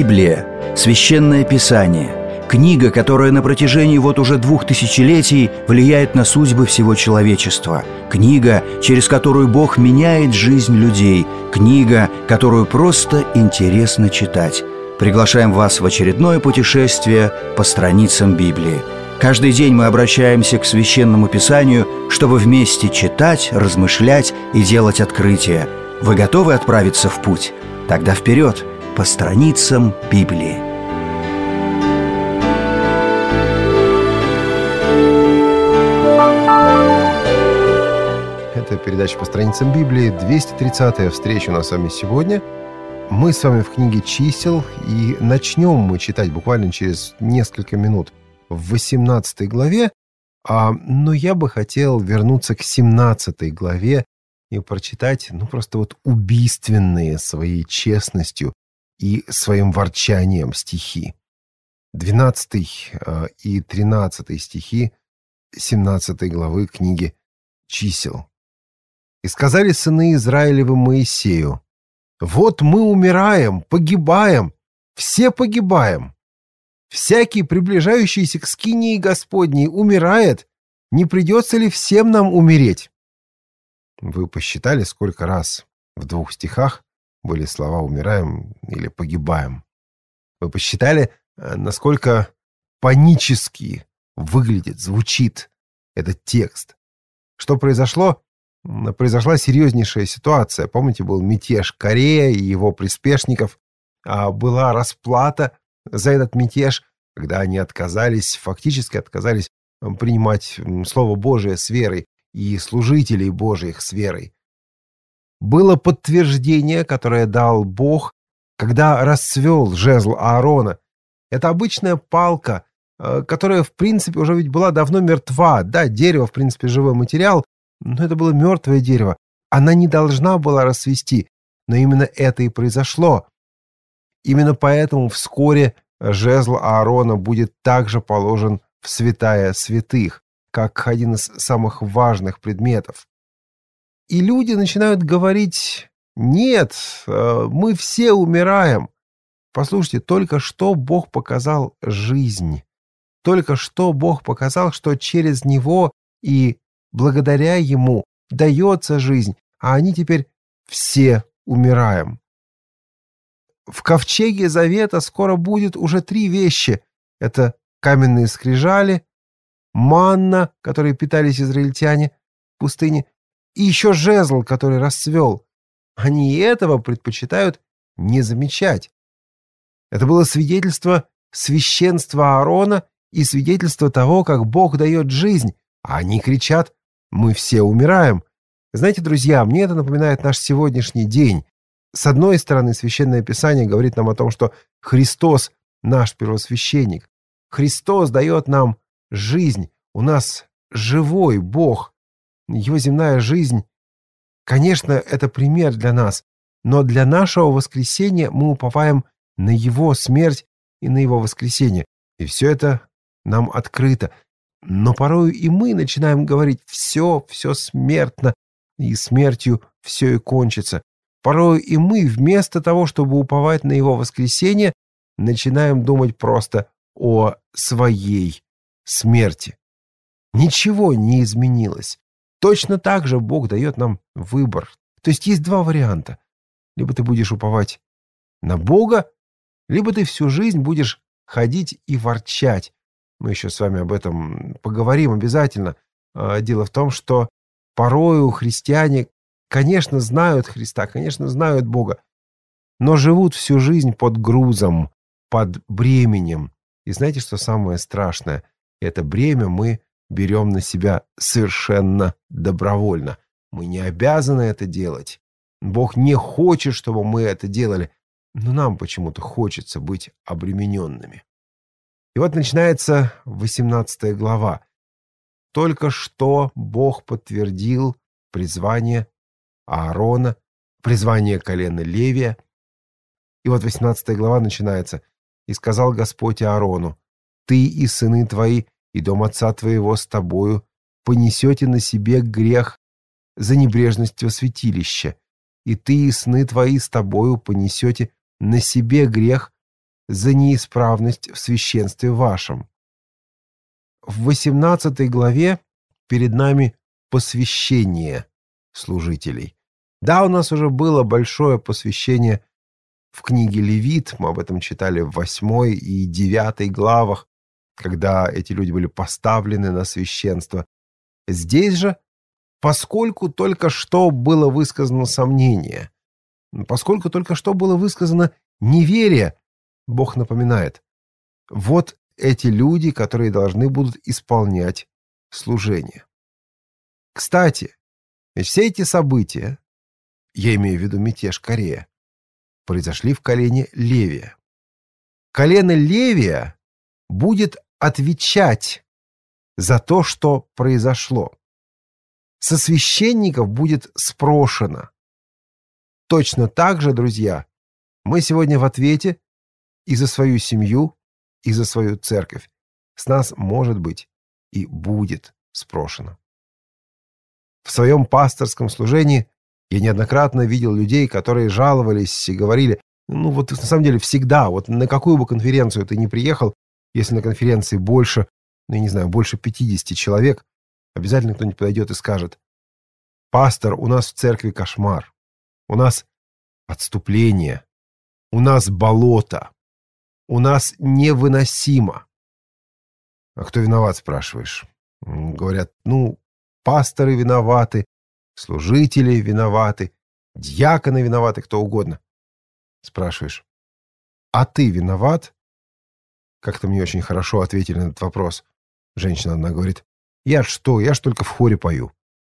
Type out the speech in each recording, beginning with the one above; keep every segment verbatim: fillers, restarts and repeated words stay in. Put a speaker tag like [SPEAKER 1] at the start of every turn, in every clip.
[SPEAKER 1] Библия – священное писание, книга, которая на протяжении вот уже двух тысячелетий влияет на судьбы всего человечества, книга, через которую Бог меняет жизнь людей, книга, которую просто интересно читать. Приглашаем вас в очередное путешествие по страницам Библии. Каждый день мы обращаемся к Священному Писанию, чтобы вместе читать, размышлять и делать открытия. Вы готовы отправиться в путь? Тогда вперед, по страницам Библии.
[SPEAKER 2] Это передача «По страницам Библии», двести тридцатая встреча у нас с вами сегодня. Мы с вами в книге «Чисел», и начнем мы читать буквально через несколько минут в восемнадцатой главе, а, но я бы хотел вернуться к семнадцатой главе и прочитать, ну, просто вот убийственные своей честностью и своим ворчанием стихи. двенадцатый а, и тринадцатый стихи семнадцатой главы книги «Чисел». «И сказали сыны Израилевы Моисею: вот мы умираем, погибаем, все погибаем. Всякий, приближающийся к скинии Господней, умирает. Не придется ли всем нам умереть?» Вы посчитали, сколько раз в двух стихах были слова «умираем» или «погибаем»? Вы посчитали, насколько панически выглядит, звучит этот текст? Что произошло? Произошла серьезнейшая ситуация. Помните, был мятеж Корея и его приспешников. А была расплата за этот мятеж, когда они отказались, фактически отказались принимать Слово Божие с верой и служителей Божьих с верой. Было подтверждение, которое дал Бог, когда расцвел жезл Аарона. Это обычная палка, которая, в принципе, уже ведь была давно мертва. Да, дерево, в принципе, живой материал, но это было мертвое дерево. Она не должна была расцвести, но именно это и произошло. Именно поэтому вскоре жезл Аарона будет также положен в святая святых, как один из самых важных предметов. И люди начинают говорить: нет, мы все умираем. Послушайте, только что Бог показал жизнь. Только что Бог показал, что через Него и благодаря Ему дается жизнь, а они теперь все умираем. В ковчеге Завета скоро будет уже три вещи. Это каменные скрижали, манна, которой питались израильтяне в пустыне, и еще жезл, который расцвел. Они и этого предпочитают не замечать. Это было свидетельство священства Аарона и свидетельство того, как Бог дает жизнь, а они кричат: мы все умираем. Знаете, друзья, мне это напоминает наш сегодняшний день. С одной стороны, Священное Писание говорит нам о том, что Христос наш первосвященник. Христос дает нам жизнь. У нас живой Бог. Его земная жизнь, конечно, это пример для нас, но для нашего воскресения мы уповаем на Его смерть и на Его воскресение. И все это нам открыто. Но порою и мы начинаем говорить: все, все смертно, и смертью все и кончится. Порою и мы, вместо того, чтобы уповать на Его воскресение, начинаем думать просто о своей смерти. Ничего не изменилось. Точно так же Бог дает нам выбор. То есть есть два варианта. Либо ты будешь уповать на Бога, либо ты всю жизнь будешь ходить и ворчать. Мы еще с вами об этом поговорим обязательно. Дело в том, что порою христиане, конечно, знают Христа, конечно, знают Бога, но живут всю жизнь под грузом, под бременем. И знаете, что самое страшное? Это бремя мы берем на себя совершенно добровольно. Мы не обязаны это делать. Бог не хочет, чтобы мы это делали, но нам почему-то хочется быть обремененными. И вот начинается восемнадцатая глава. Только что Бог подтвердил призвание Аарона, призвание колена Левия. И вот восемнадцатая глава начинается. «И сказал Господь Аарону: ты и сыны твои, и дом отца твоего с тобою понесете на себе грех за небрежность во святилище, и ты и сны твои с тобою понесете на себе грех за неисправность в священстве вашем». В восемнадцатой главе перед нами посвящение служителей. Да, у нас уже было большое посвящение в книге Левит, мы об этом читали в восьмой и девятой главах, когда эти люди были поставлены на священство. Здесь же, поскольку только что было высказано сомнение, поскольку только что было высказано неверие, Бог напоминает: вот эти люди, которые должны будут исполнять служение. Кстати, ведь все эти события, я имею в виду мятеж Корея, произошли в колене Левия. Колено Левия будет отвечать за то, что произошло. Со священников будет спрошено. Точно так же, друзья, мы сегодня в ответе и за свою семью, и за свою церковь. С нас, может быть, и будет спрошено. В своем пасторском служении я неоднократно видел людей, которые жаловались и говорили: ну вот на самом деле всегда, вот на какую бы конференцию ты ни приехал, если на конференции больше, ну я не знаю, больше пятидесяти человек, обязательно кто-нибудь подойдет и скажет: пастор, у нас в церкви кошмар, у нас отступление, у нас болото, у нас невыносимо. А кто виноват, спрашиваешь? Говорят: ну, пасторы виноваты, служители виноваты, диаконы виноваты, кто угодно. Спрашиваешь: а ты виноват? Как-то мне очень хорошо ответили на этот вопрос. Женщина одна говорит: я что, я ж только в хоре пою.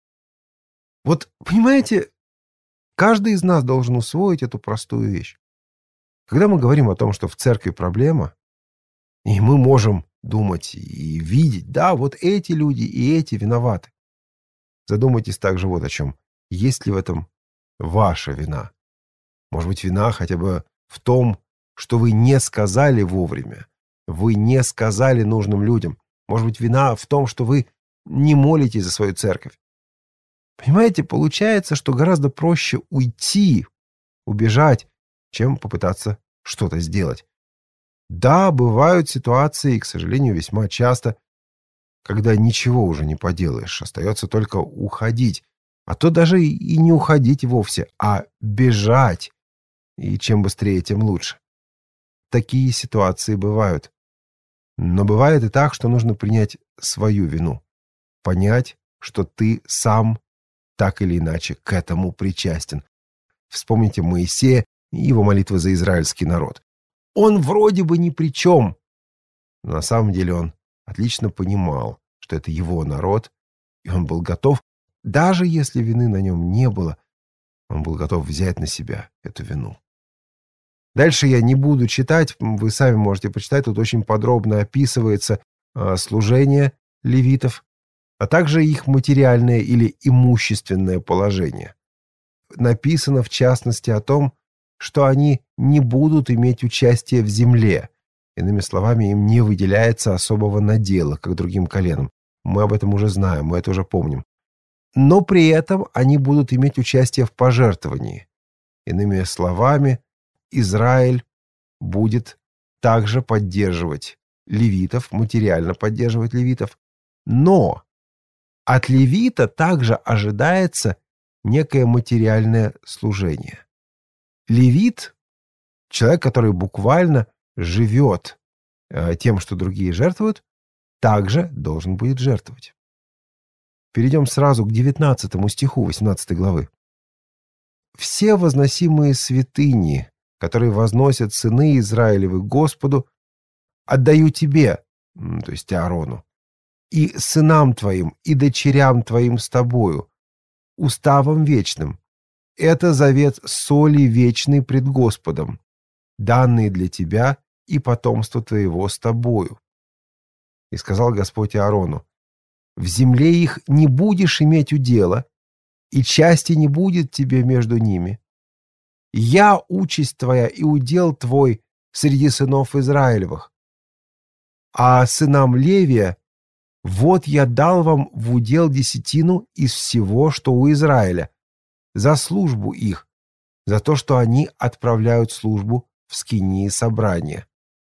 [SPEAKER 2] Вот, понимаете, каждый из нас должен усвоить эту простую вещь. Когда мы говорим о том, что в церкви проблема, и мы можем думать и видеть: да, вот эти люди и эти виноваты. Задумайтесь также вот о чем. Есть ли в этом ваша вина? Может быть, вина хотя бы в том, что вы не сказали вовремя, вы не сказали нужным людям. Может быть, вина в том, что вы не молитесь за свою церковь. Понимаете, получается, что гораздо проще уйти, убежать, чем попытаться что-то сделать. Да, бывают ситуации, и, к сожалению, весьма часто, когда ничего уже не поделаешь, остается только уходить. А то даже и не уходить вовсе, а бежать. И чем быстрее, тем лучше. Такие ситуации бывают. Но бывает и так, что нужно принять свою вину. Понять, что ты сам так или иначе к этому причастен. Вспомните Моисея и его молитвы за израильский народ. Он вроде бы ни при чем, но на самом деле он отлично понимал, что это его народ, и он был готов, даже если вины на нем не было, он был готов взять на себя эту вину. Дальше я не буду читать, вы сами можете почитать, тут очень подробно описывается э, служение левитов, а также их материальное или имущественное положение. Написано в частности о том, что они не будут иметь участия в земле. Иными словами, им не выделяется особого надела, как другим коленам. Мы об этом уже знаем, мы это уже помним. Но при этом они будут иметь участие в пожертвовании. Иными словами, Израиль будет также поддерживать левитов, материально поддерживать левитов. Но от левита также ожидается некое материальное служение. Левит — человек, который буквально живет э, тем, что другие жертвуют, также должен будет жертвовать. Перейдем сразу к девятнадцатому стиху восемнадцатой главы. «Все возносимые святыни, которые возносят сыны Израилевы Господу, отдаю тебе, то есть Аарону, и сынам твоим, и дочерям твоим с тобою, уставом вечным. Это завет соли вечный пред Господом, данный для тебя и потомства твоего с тобою. И сказал Господь Аарону: в земле их не будешь иметь удела, и части не будет тебе между ними. Я участь твоя и удел твой среди сынов Израилевых. А сынам Левия вот я дал вам в удел десятину из всего, что у Израиля, за службу их, за то, что они отправляют службу в скинии собрания.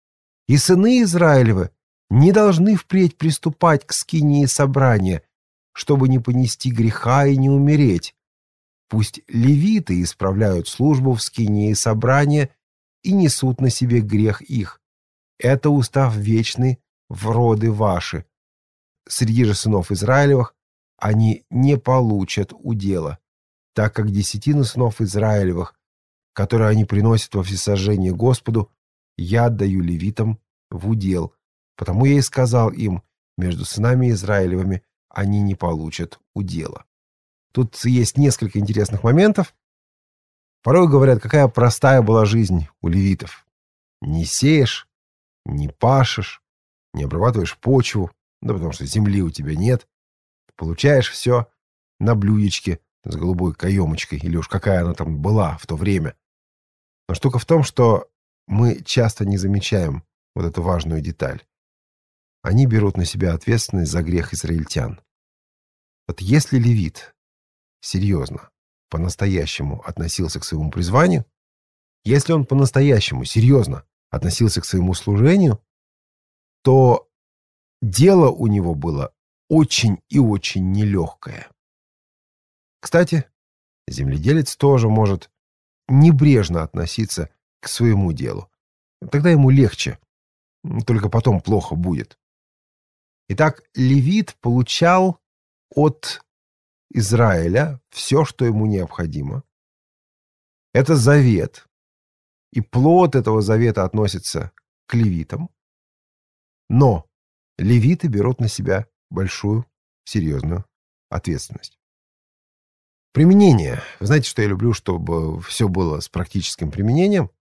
[SPEAKER 2] И сыны Израилевы не должны впредь приступать к скинии собрания, чтобы не понести греха и не умереть. Пусть левиты исправляют службу в скинии собрания и несут на себе грех их. Это устав вечный в роды ваши. Среди же сынов Израилевых они не получат удела, так как десятину сынов Израилевых, которые они приносят во всесожжение Господу, я отдаю левитам в удел. Потому я и сказал им, между сынами Израилевыми они не получат удела. Тут есть несколько интересных моментов. Порой говорят, какая простая была жизнь у левитов. Не сеешь, не пашешь, не обрабатываешь почву, да потому что земли у тебя нет. Получаешь все на блюдечке с голубой каемочкой, или уж какая она там была в то время. Но штука в том, что мы часто не замечаем вот эту важную деталь. Они берут на себя ответственность за грех израильтян. Вот если левит серьезно, по-настоящему относился к своему призванию, если он по-настоящему серьезно относился к своему служению, то дело у него было очень и очень нелегкое. Кстати, земледелец тоже может небрежно относиться к своему делу. Тогда ему легче, только потом плохо будет. Итак, левит получал от Израиля все, что ему необходимо. Это завет. И плод этого завета относится к левитам. Но левиты берут на себя большую, серьезную ответственность. Применение. Вы знаете, что я люблю, чтобы все было с практическим применением.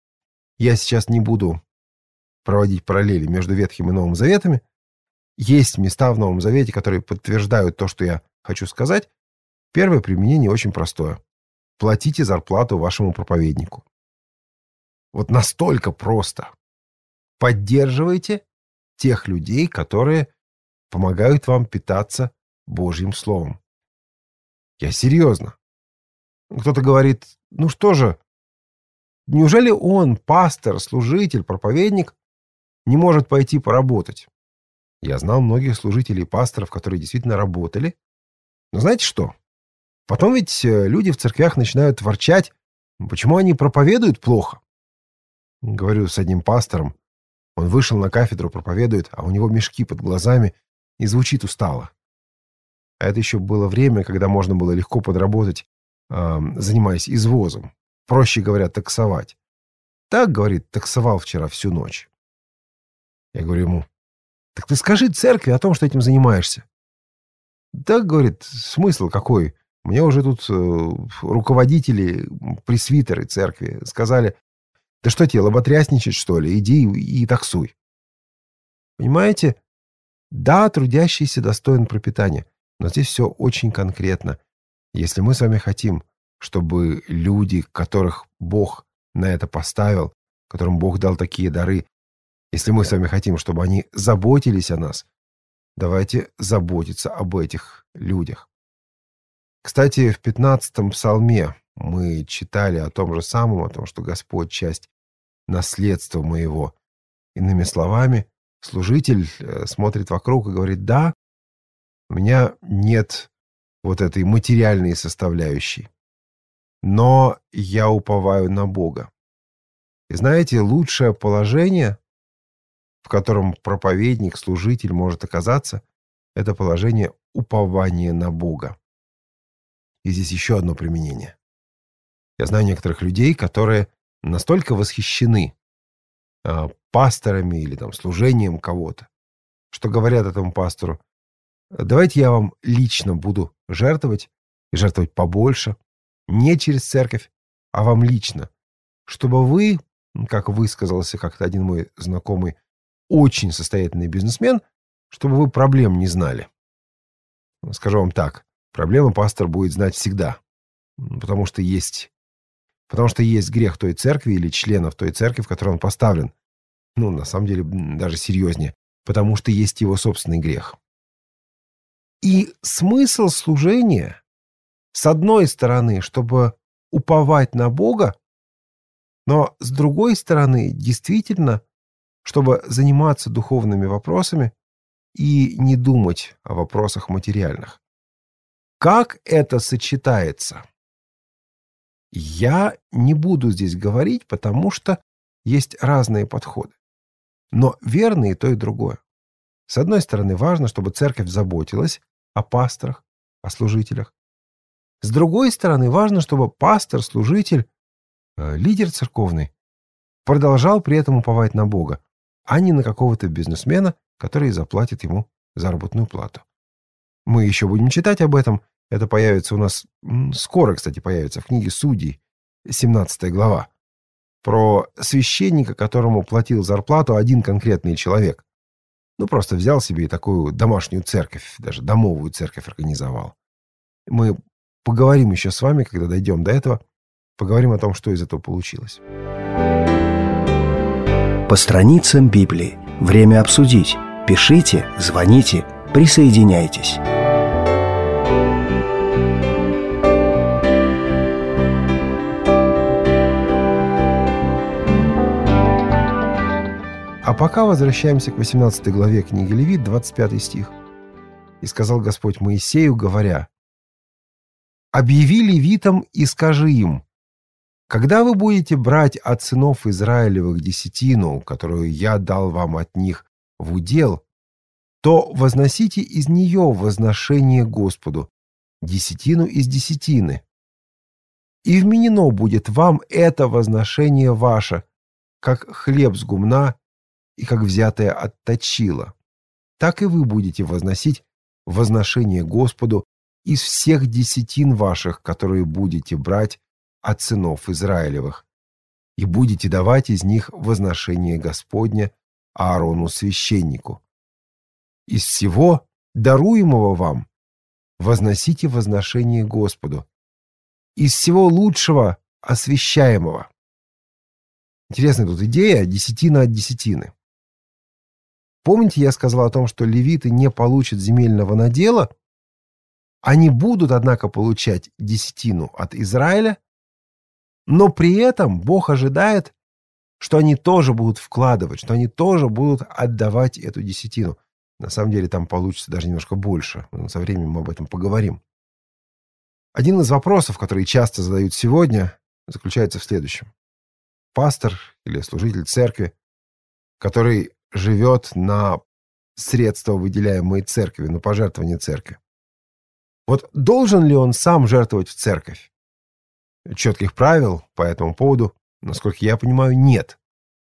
[SPEAKER 2] Я сейчас не буду проводить параллели между Ветхим и Новым Заветами. Есть места в Новом Завете, которые подтверждают то, что я хочу сказать. Первое применение очень простое. Платите зарплату вашему проповеднику. Вот настолько просто. Поддерживайте тех людей, которые помогают вам питаться Божьим Словом. Я серьезно. Кто-то говорит, ну что же, неужели он, пастор, служитель, проповедник, не может пойти поработать? Я знал многих служителей и пасторов, которые действительно работали. Но знаете что? Потом ведь люди в церквях начинают ворчать, почему они проповедуют плохо. Говорю с одним пастором. Он вышел на кафедру, проповедует, а у него мешки под глазами и звучит устало. А это еще было время, когда можно было легко подработать, э, занимаясь извозом. Проще говоря, таксовать. Так, говорит, таксовал вчера всю ночь. Я говорю ему, так ты скажи церкви о том, что этим занимаешься. Так, говорит, смысл какой? Мне уже тут э, руководители, пресвитеры церкви сказали, да что тебе, лоботрясничать, что ли? Иди и, и таксуй. Понимаете? Да, трудящийся достоин пропитания, но здесь все очень конкретно. Если мы с вами хотим, чтобы люди, которых Бог на это поставил, которым Бог дал такие дары, если мы с вами хотим, чтобы они заботились о нас, давайте заботиться об этих людях. Кстати, в пятнадцатом псалме мы читали о том же самом, о том, что Господь — часть наследства моего. Иными словами, служитель смотрит вокруг и говорит, да, у меня нет вот этой материальной составляющей, но я уповаю на Бога. И знаете, лучшее положение, в котором проповедник, служитель может оказаться, это положение упования на Бога. И здесь еще одно применение. Я знаю некоторых людей, которые настолько восхищены э, пасторами или там служением кого-то, что говорят этому пастору, давайте я вам лично буду жертвовать, и жертвовать побольше, не через церковь, а вам лично, чтобы вы, как высказался как-то один мой знакомый, очень состоятельный бизнесмен, чтобы вы проблем не знали. Скажу вам так, проблемы пастор будет знать всегда, потому что есть, потому что есть грех той церкви или членов той церкви, в которой он поставлен. Ну, на самом деле, даже серьезнее, потому что есть его собственный грех. И смысл служения, с одной стороны, чтобы уповать на Бога, но с другой стороны, действительно, чтобы заниматься духовными вопросами и не думать о вопросах материальных. Как это сочетается? Я не буду здесь говорить, потому что есть разные подходы. Но верно и то, и другое. С одной стороны, важно, чтобы церковь заботилась о пасторах, о служителях. С другой стороны, важно, чтобы пастор, служитель, э, лидер церковный продолжал при этом уповать на Бога, а не на какого-то бизнесмена, который заплатит ему заработную плату. Мы еще будем читать об этом. Это появится у нас скоро, кстати, появится в книге Судей, семнадцатая глава, про священника, которому платил зарплату один конкретный человек. Ну, просто взял себе и такую домашнюю церковь, даже домовую церковь организовал. Мы поговорим еще с вами, когда дойдем до этого, поговорим о том, что из этого получилось.
[SPEAKER 1] По страницам Библии. Время обсудить. Пишите, звоните, присоединяйтесь.
[SPEAKER 2] А пока возвращаемся к восемнадцатой главе книги Левит, двадцать пятый стих. «И сказал Господь Моисею, говоря: объяви левитам и скажи им, когда вы будете брать от сынов Израилевых десятину, которую я дал вам от них в удел, то возносите из нее возношение Господу, десятину из десятины. И вменено будет вам это возношение ваше, как хлеб с гумна и как взятое от точила. Так и вы будете возносить возношение Господу из всех десятин ваших, которые будете брать от сынов Израилевых, и будете давать из них возношение Господне Аарону священнику. Из всего даруемого вам возносите возношение Господу, из всего лучшего освящаемого». Интересная тут идея десятина от десятины. Помните, я сказал о том, что левиты не получат земельного надела? Они будут, однако, получать десятину от Израиля, но при этом Бог ожидает, что они тоже будут вкладывать, что они тоже будут отдавать эту десятину. На самом деле там получится даже немножко больше. Со временем мы об этом поговорим. Один из вопросов, которые часто задают сегодня, заключается в следующем. Пастор или служитель церкви, который живет на средства, выделяемые церкви, на пожертвования церкви. Вот должен ли он сам жертвовать в церковь? Четких правил по этому поводу, насколько я понимаю, нет.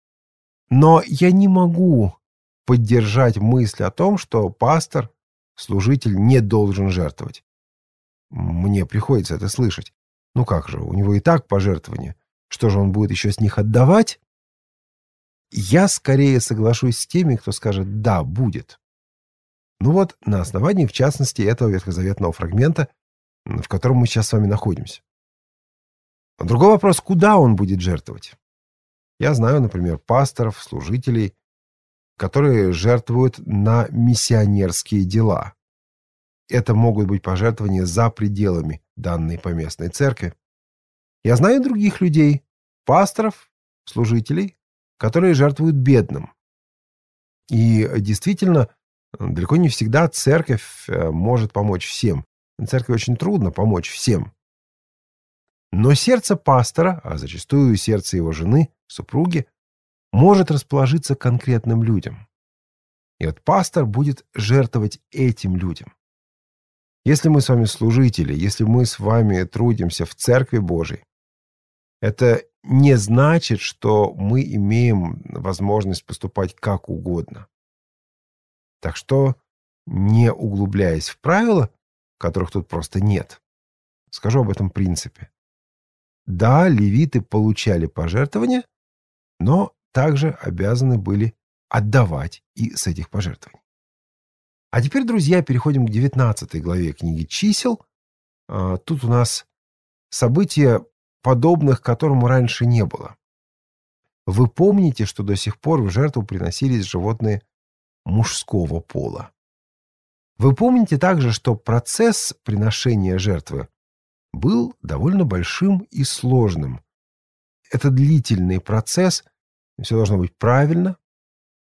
[SPEAKER 2] Но я не могу поддержать мысль о том, что пастор, служитель не должен жертвовать. Мне приходится это слышать. Ну как же, у него и так пожертвования. Что же он будет еще с них отдавать? Я скорее соглашусь с теми, кто скажет «да, будет». Ну вот, на основании, в частности, этого ветхозаветного фрагмента, в котором мы сейчас с вами находимся. Другой вопрос, куда он будет жертвовать? Я знаю, например, пасторов, служителей, которые жертвуют на миссионерские дела. Это могут быть пожертвования за пределами данной поместной церкви. Я знаю других людей, пасторов, служителей, которые жертвуют бедным. И действительно, далеко не всегда церковь может помочь всем. Церкви очень трудно помочь всем. Но сердце пастора, а зачастую сердце его жены, супруги, может расположиться к конкретным людям. И вот пастор будет жертвовать этим людям. Если мы с вами служители, если мы с вами трудимся в Церкви Божией, это не значит, что мы имеем возможность поступать как угодно. Так что, не углубляясь в правила, которых тут просто нет, скажу об этом принципе. Да, левиты получали пожертвования, но также обязаны были отдавать и с этих пожертвований. А теперь, друзья, переходим к девятнадцатой главе книги «Чисел». Тут у нас события, подобных которому раньше не было. Вы помните, что до сих пор в жертву приносились животные мужского пола. Вы помните также, что процесс приношения жертвы был довольно большим и сложным. Это длительный процесс, все должно быть правильно,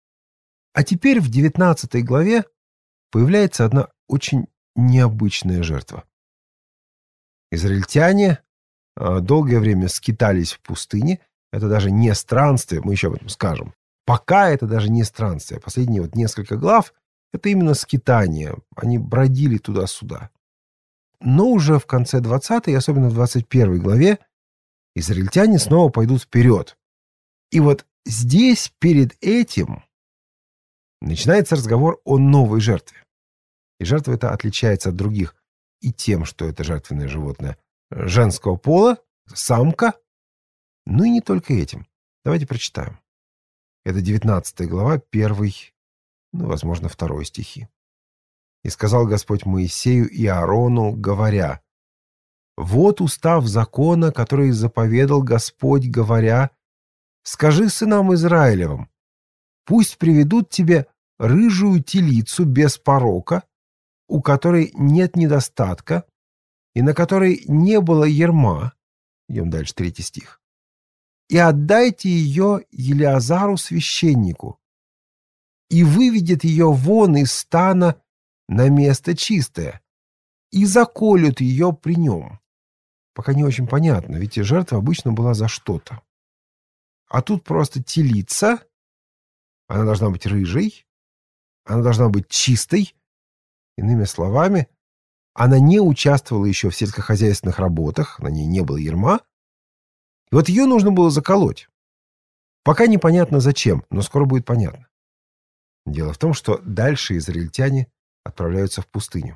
[SPEAKER 2] А теперь в девятнадцатой главе появляется одна очень необычная жертва. Израильтяне а, долгое время скитались в пустыне. Это даже не странствие, мы еще об этом скажем. Пока это даже не странствие. Последние вот несколько глав — это именно скитание. Они бродили туда-сюда. Но уже в конце двадцатой, особенно в двадцать первой главе, израильтяне снова пойдут вперед. И вот здесь, перед этим, начинается разговор о новой жертве. И жертва эта отличается от других и тем, что это жертвенное животное женского пола, самка, ну и не только этим. Давайте прочитаем. Это девятнадцатая глава, первый, ну, возможно, второй стихи. «И сказал Господь Моисею и Аарону, говоря: вот устав закона, который заповедал Господь, говоря: скажи сынам Израилевым, пусть приведут тебе рыжую телицу без порока, у которой нет недостатка, и на которой не было ярма». Идем дальше, третий стих. «И отдайте ее Елиазару священнику, и выведет ее вон из стана на место чистое, и заколют ее при нем». Пока не очень понятно, ведь и жертва обычно была за что-то. А тут просто телица, она должна быть рыжей, она должна быть чистой. Иными словами, она не участвовала еще в сельскохозяйственных работах, на ней не было ярма. И вот ее нужно было заколоть. Пока непонятно зачем, но скоро будет понятно. Дело в том, что дальше израильтяне отправляются в пустыню.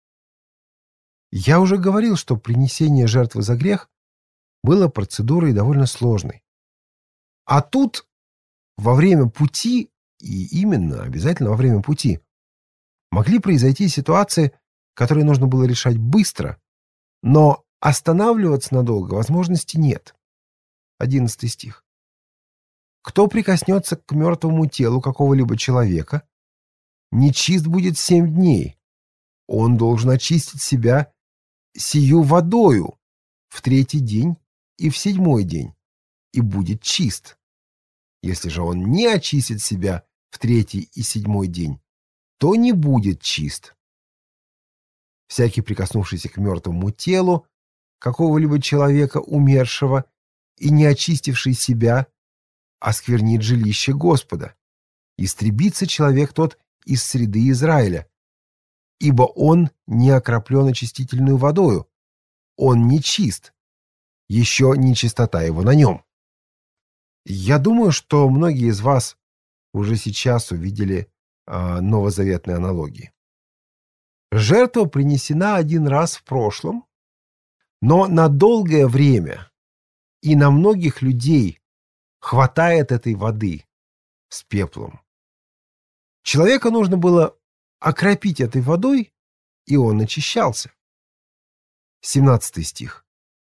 [SPEAKER 2] Я уже говорил, что принесение жертвы за грех было процедурой довольно сложной. А тут во время пути, и именно обязательно во время пути, могли произойти ситуации, которые нужно было решать быстро, но останавливаться надолго возможности нет. Одиннадцатый стих. «Кто прикоснется к мертвому телу какого-либо человека, нечист будет семь дней. Он должен очистить себя сию водою в третий день и в седьмой день, и будет чист. Если же он не очистит себя в третий и седьмой день, то не будет чист. Всякий, прикоснувшийся к мертвому телу какого-либо человека умершего и не очистивший себя, осквернит жилище Господа. Истребится человек тот из среды Израиля, ибо он не окроплен очистительную водою, он не чист, еще нечистота его на нем». Я думаю, что многие из вас уже сейчас увидели э, новозаветные аналогии. Жертва принесена один раз в прошлом, но на долгое время и на многих людей хватает этой воды с пеплом. Человека нужно было окропить этой водой, и он очищался. семнадцатый стих.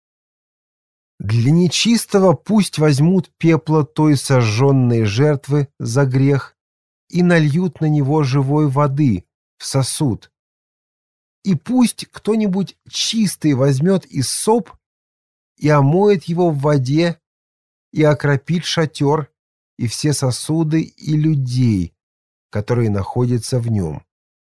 [SPEAKER 2] «Для нечистого пусть возьмут пепла той сожженной жертвы за грех и нальют на него живой воды в сосуд. И пусть кто-нибудь чистый возьмет иссоп и омоет его в воде и окропит шатер и все сосуды и людей, которые находятся в нем.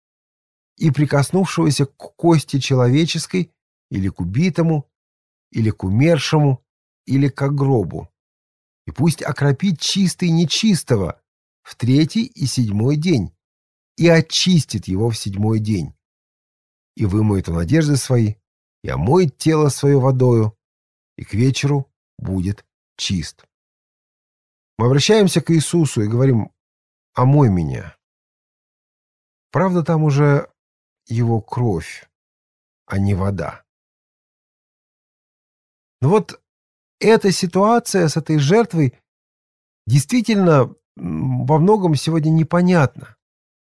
[SPEAKER 2] И прикоснувшегося к кости человеческой или к убитому, или к умершему, или к гробу. И пусть окропит чистый нечистого в третий и седьмой день, и очистит его в седьмой день. И вымоет он одежды свои, и омоет тело свое водою, и к вечеру будет чист». Мы обращаемся к Иисусу и говорим: «Омой меня». Правда, там уже его кровь, а не вода. Но вот эта ситуация с этой жертвой действительно во многом сегодня непонятна.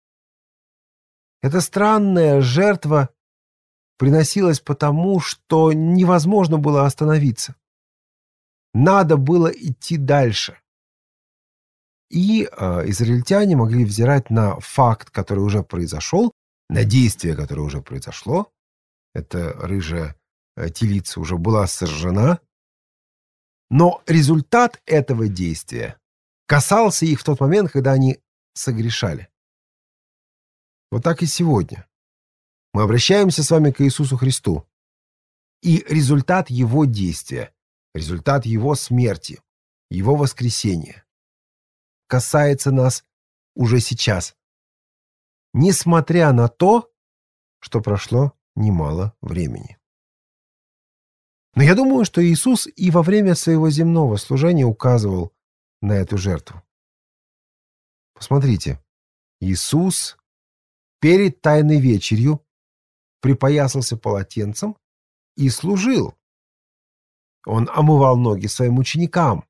[SPEAKER 2] Эта странная жертва приносилась потому, что невозможно было остановиться. Надо было идти дальше. И э, израильтяне могли взирать на факт, который уже произошел, на действие, которое уже произошло. Эта рыжая э, телица уже была сожжена. Но результат этого действия касался их в тот момент, когда они согрешали. Вот так и сегодня. Мы обращаемся с вами к Иисусу Христу. И результат Его действия, результат Его смерти, Его воскресения касается нас уже сейчас, несмотря на то, что прошло немало времени. Но я думаю, что Иисус и во время своего земного служения указывал на эту жертву. Посмотрите, Иисус перед Тайной вечерью припоясался полотенцем и служил. Он омывал ноги своим ученикам.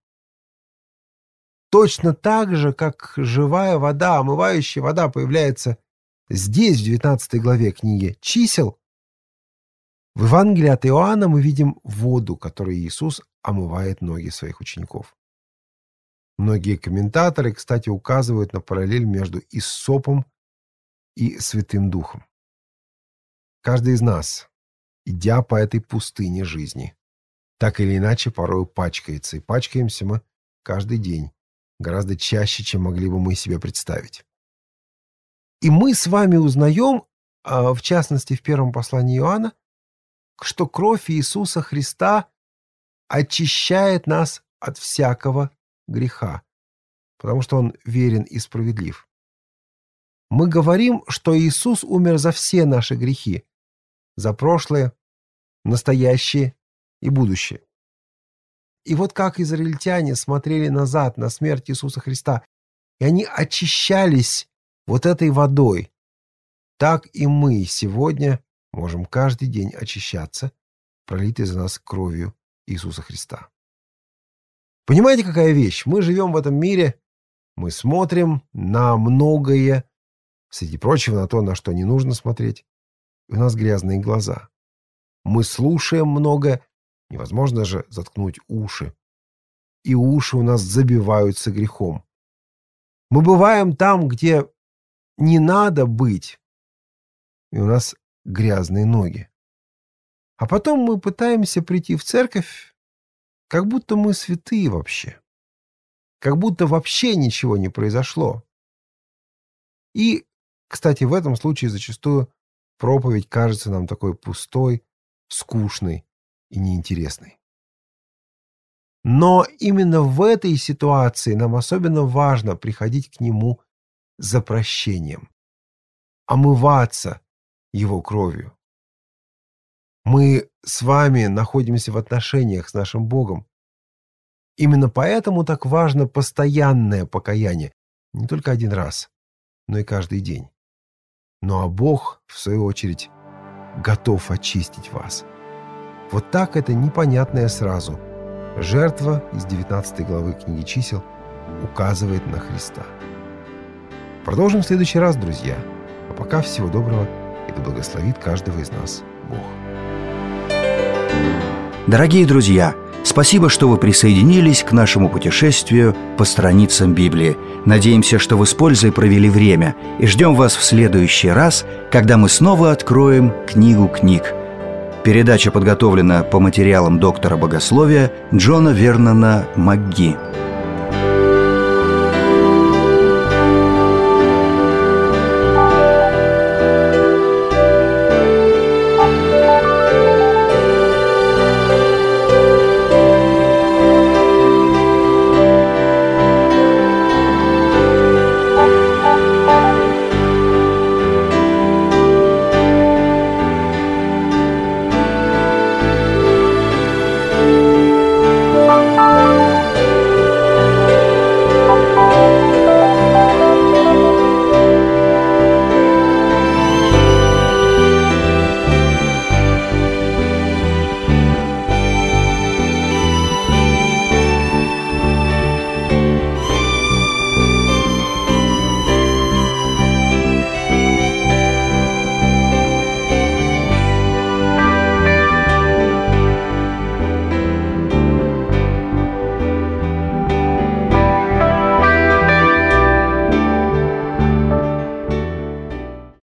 [SPEAKER 2] Точно так же, как живая вода, омывающая вода появляется здесь, в девятнадцатой главе книги «Чисел», в Евангелии от Иоанна мы видим воду, которой Иисус омывает ноги своих учеников. Многие комментаторы, кстати, указывают на параллель между иссопом и Святым Духом. Каждый из нас, идя по этой пустыне жизни, так или иначе порою пачкается, и пачкаемся мы каждый день, гораздо чаще, чем могли бы мы себе представить. И мы с вами узнаем, в частности в первом послании Иоанна, что кровь Иисуса Христа очищает нас от всякого греха, потому что Он верен и справедлив. Мы говорим, что Иисус умер за все наши грехи, за прошлое, настоящее и будущее. И вот как израильтяне смотрели назад на смерть Иисуса Христа, и они очищались вот этой водой, так и мы сегодня можем каждый день очищаться, пролитой за нас кровью Иисуса Христа. Понимаете, какая вещь? Мы живем в этом мире, мы смотрим на многое, среди прочего на то, на что не нужно смотреть. И у нас грязные глаза. Мы слушаем многое, невозможно же заткнуть уши. И уши у нас забиваются грехом. Мы бываем там, где не надо быть, и у нас грязные ноги. А потом мы пытаемся прийти в церковь, как будто мы святые вообще. Как будто вообще ничего не произошло. И, кстати, в этом случае зачастую проповедь кажется нам такой пустой, скучной и неинтересной. Но именно в этой ситуации нам особенно важно приходить к Нему за прощением, омываться Его кровью. Мы с вами находимся в отношениях с нашим Богом. Именно поэтому так важно постоянное покаяние, не только один раз, но и каждый день. Ну а Бог, в свою очередь, готов очистить вас. Вот так это непонятное сразу. Жертва из девятнадцатой главы книги «Чисел» указывает на Христа. Продолжим в следующий раз, друзья. А пока всего доброго, и да благословит каждого из нас Бог.
[SPEAKER 1] Дорогие друзья, спасибо, что вы присоединились к нашему путешествию по страницам Библии. Надеемся, что вы с пользой провели время, и ждем вас в следующий раз, когда мы снова откроем книгу книг. Передача подготовлена по материалам доктора богословия Джона Вернона МакГи.